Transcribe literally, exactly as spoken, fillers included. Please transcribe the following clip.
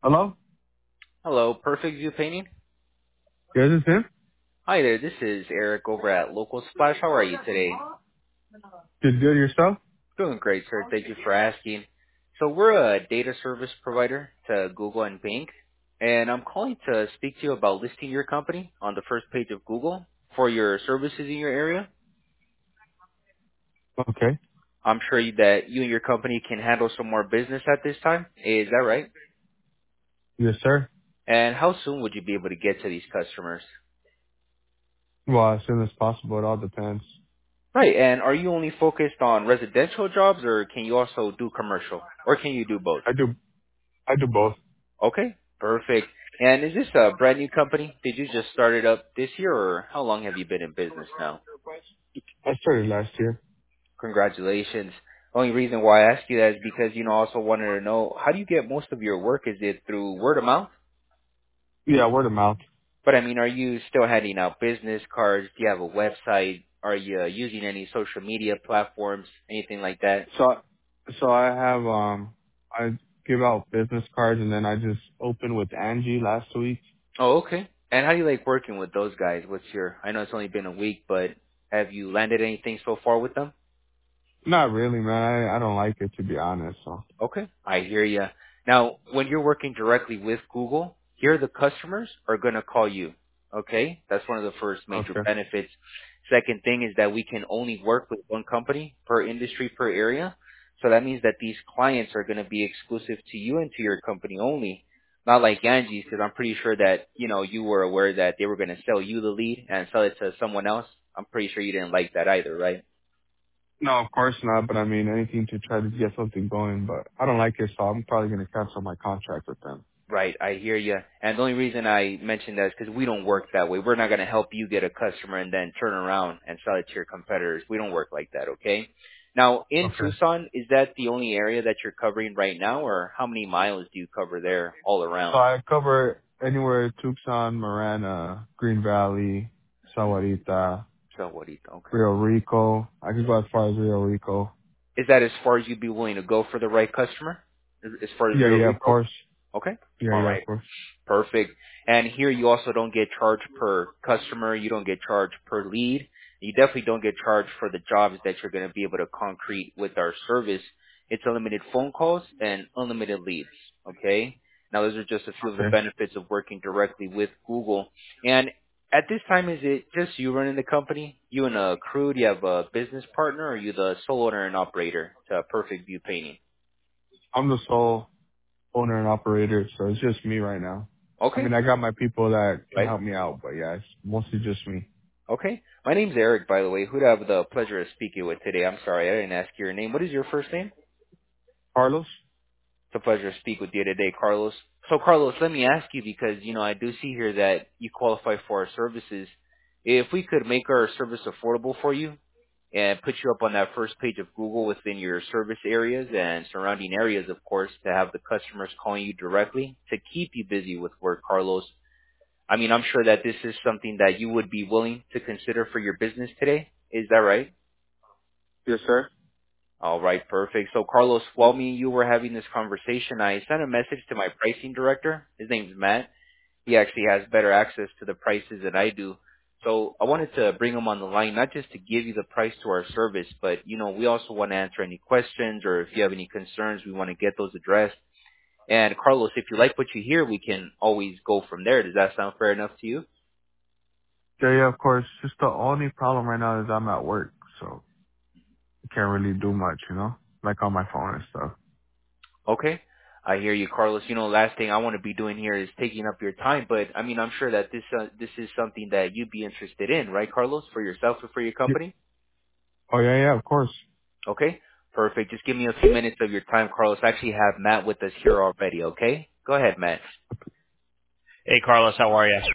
Hello? Hello, Perfect View Painting. Yeah, this is him? Hi there, this is Eric over at Local Splash. How are you today? Good, good yourself? Doing great, sir. Thank you for asking. So we're a data service provider to Google and Bing, and I'm calling to speak to you about listing your company on the first page of Google for your services in your area. Okay. I'm sure that you and your company can handle some more business at this time. Is that right? Yes, sir. And how soon would you be able to get to these customers? Well, as soon as possible. It all depends. Right. And are you only focused on residential jobs, or can you also do commercial, or can you do both? I do, I do both. Okay, perfect. And is this a brand new company? Did you just start it up this year, or how long have you been in business now? I started last year. Congratulations. Only reason why I ask you that is because, you know, I also wanted to know, how do you get most of your work? Is it through word of mouth? Yeah, word of mouth. But I mean, are you still handing out business cards? Do you have a website? Are you uh, using any social media platforms? Anything like that? So, so I have, um, I give out business cards and then I just opened with Angie last week. Oh, okay. And how do you like working with those guys? What's your, I know it's only been a week, but have you landed anything so far with them? Not really, man. I, I don't like it, to be honest. So, Okay, I hear you. Now, when you're working directly with Google, here the customers are going to call you. Okay, that's one of the first major okay. benefits. Second thing is that we can only work with one company per industry per area. So that means that these clients are going to be exclusive to you and to your company only. Not like Angie's, because I'm pretty sure that, you know, you were aware that they were going to sell you the lead and sell it to someone else. I'm pretty sure you didn't like that either, right? No, of course not. But I mean, anything to try to get something going. But I don't like it, so I'm probably going to cancel my contract with them. Right, I hear you. And the only reason I mentioned that is because we don't work that way. We're not going to help you get a customer and then turn around and sell it to your competitors. We don't work like that, okay? Now, in Okay. Tucson, is that the only area that you're covering right now, or how many miles do you cover there all So around? I cover anywhere Tucson, Marana, Green Valley, Hmm. Sahuarita, So what do you think? Okay. Rio Rico. I can go as far as Rio Rico. Is that as far as you'd be willing to go for the right customer? As as far as Yeah, Rio yeah, of Rico? course. Okay. Yeah, All yeah, right. of course. Perfect. And here you also don't get charged per customer. You don't get charged per lead. You definitely don't get charged for the jobs that you're going to be able to concrete with our service. It's unlimited phone calls and unlimited leads. Okay. Now those are just a few of the Okay. benefits of working directly with Google. And at this time, is it just you running the company? You and a crew? Do you have a business partner, or are you the sole owner and operator to Perfect View Painting? I'm the sole owner and operator, so it's just me right now. I Okay. mean, I got my people that can Right. help me out, but yeah, it's mostly just me. Okay. My name's Eric, by the way. Who'd I have the pleasure of speaking with today? I'm sorry, I didn't ask your name. What is your first name? Carlos? It's a pleasure to speak with you today, Carlos. So, Carlos, let me ask you, because, you know, I do see here that you qualify for our services. If we could make our service affordable for you and put you up on that first page of Google within your service areas and surrounding areas, of course, to have the customers calling you directly to keep you busy with work, Carlos, I mean, I'm sure that this is something that you would be willing to consider for your business today. Is that right? Yes, sir. All right, perfect. So, Carlos, while me and you were having this conversation, I sent a message to my pricing director. His name's Matt. He actually has better access to the prices than I do. So I wanted to bring him on the line, not just to give you the price to our service, but, you know, we also want to answer any questions, or if you have any concerns, we want to get those addressed. And Carlos, if you like what you hear, we can always go from there. Does that sound fair enough to you? Yeah, yeah, of course. Just the only problem right now is I'm at work, so I can't really do much, you know? Like on my phone and stuff. Okay. I hear you, Carlos. You know, last thing I want to be doing here is taking up your time, but I mean, I'm sure that this uh, this is something that you'd be interested in, right, Carlos, for yourself or for your Yeah. company? Oh, yeah, yeah, of course. Okay. Perfect. Just give me a few minutes of your time, Carlos. I actually have Matt with us here already, okay? Go ahead, Matt. Hey, Carlos, how are you?